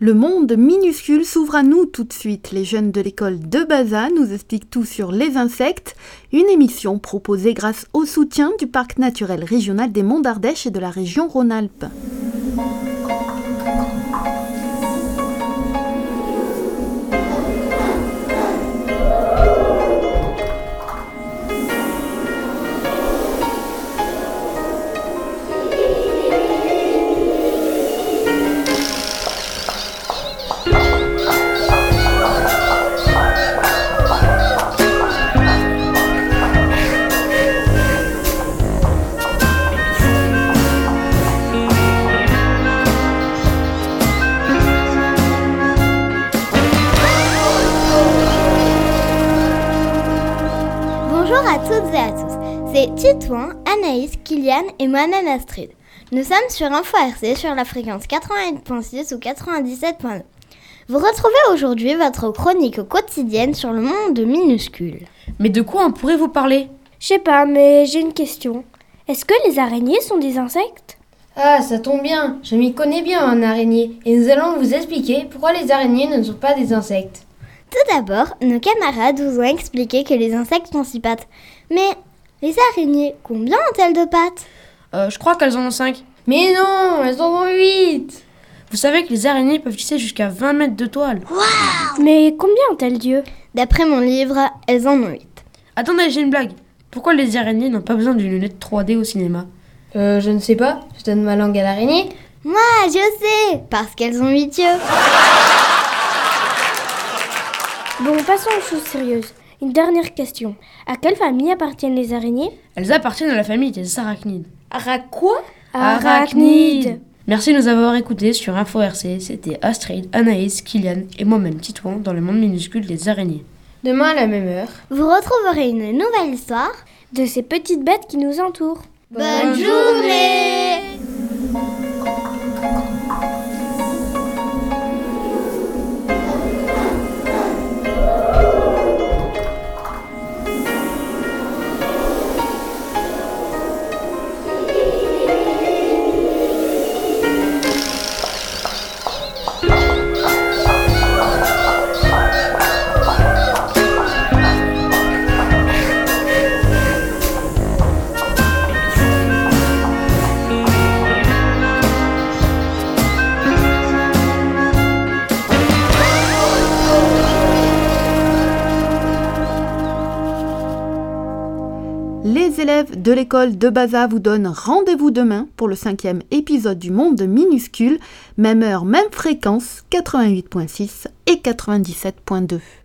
Le monde minuscule s'ouvre à nous tout de suite. Les jeunes de l'école de Baza nous expliquent tout sur les insectes. Une émission proposée grâce au soutien du Parc naturel régional des Monts d'Ardèche et de la région Rhône-Alpes. Bonjour à toutes et à tous, c'est Titouan, Anaïs, Kylian et moi-même Astrid. Nous sommes sur Info RC sur la fréquence 88.6 ou 97.9. Vous retrouvez aujourd'hui votre chronique quotidienne sur le monde minuscule. Mais de quoi on pourrait vous parler ? Je sais pas, mais j'ai une question. Est-ce que les araignées sont des insectes ? Ah, ça tombe bien, je m'y connais bien en araignée et nous allons vous expliquer pourquoi les araignées ne sont pas des insectes. Tout d'abord, nos camarades vous ont expliqué que les insectes ont 6 pattes. Mais les araignées, combien ont-elles de pattes ? Je crois qu'elles en ont 5. Mais non, elles en ont 8. Vous savez que les araignées peuvent tisser jusqu'à 20 mètres de toile. Waouh ! Mais combien ont-elles d'yeux ? D'après mon livre, elles en ont 8. Attendez, j'ai une blague. Pourquoi les araignées n'ont pas besoin d'une lunette 3D au cinéma ? Je ne sais pas, je donne ma langue à l'araignée. Moi, je sais, parce qu'elles ont 8 yeux. Bon, passons aux choses sérieuses. Une dernière question. À quelle famille appartiennent les araignées ? Elles appartiennent à la famille des arachnides. Quoi ? Arachnides. Merci de nous avoir écoutés sur Info RC. C'était Astrid, Anaïs, Kylian et moi-même Titouan dans le monde minuscule des araignées. Demain à la même heure. Vous retrouverez une nouvelle histoire De ces petites bêtes qui nous entourent. Bonne journée! Les élèves de l'école de Baza vous donnent rendez-vous demain pour le 5e épisode du monde minuscule. Même heure, même fréquence, 88.6 et 97.2.